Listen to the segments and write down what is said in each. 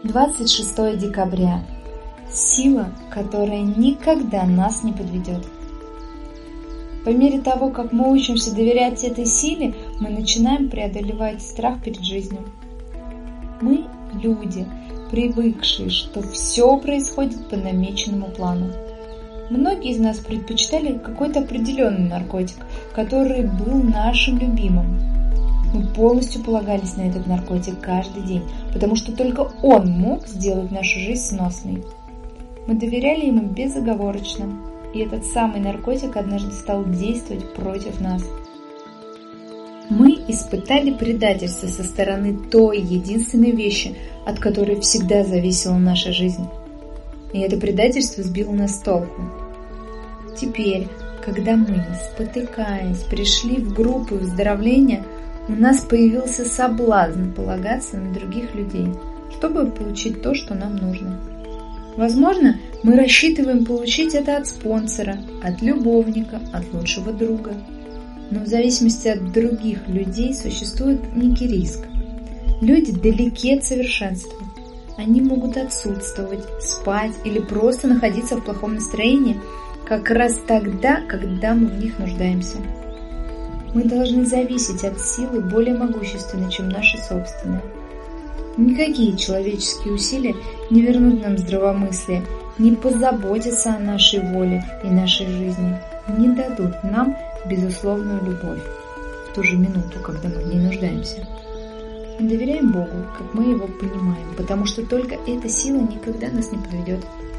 26 декабря. Сила, которая никогда нас не подведет. По мере того, как мы учимся доверять этой силе, мы начинаем преодолевать страх перед жизнью. Мы люди, привыкшие, что все происходит по намеченному плану. Многие из нас предпочитали какой-то определенный наркотик, который был нашим любимым. Мы полностью полагались на этот наркотик каждый день, потому что только он мог сделать нашу жизнь сносной. Мы доверяли ему безоговорочно, и этот самый наркотик однажды стал действовать против нас. Мы испытали предательство со стороны той единственной вещи, от которой всегда зависела наша жизнь. И это предательство сбило нас с толку. Теперь, когда мы, спотыкаясь, пришли в группу выздоровления, у нас появился соблазн полагаться на других людей, чтобы получить то, что нам нужно. Возможно, мы рассчитываем получить это от спонсора, от любовника, от лучшего друга. Но в зависимости от других людей существует некий риск. Люди далеки от совершенства. Они могут отсутствовать, спать или просто находиться в плохом настроении как раз тогда, когда мы в них нуждаемся. Мы должны зависеть от силы более могущественной, чем наши собственные. Никакие человеческие усилия не вернут нам здравомыслие, не позаботятся о нашей воле и нашей жизни, не дадут нам безусловную любовь в ту же минуту, когда мы в ней нуждаемся. Мы доверяем Богу, как мы его понимаем, потому что только эта сила никогда нас не подведет.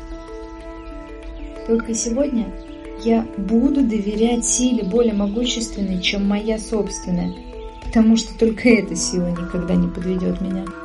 Только сегодня я буду доверять силе более могущественной, чем моя собственная, потому что только эта сила никогда не подведет меня.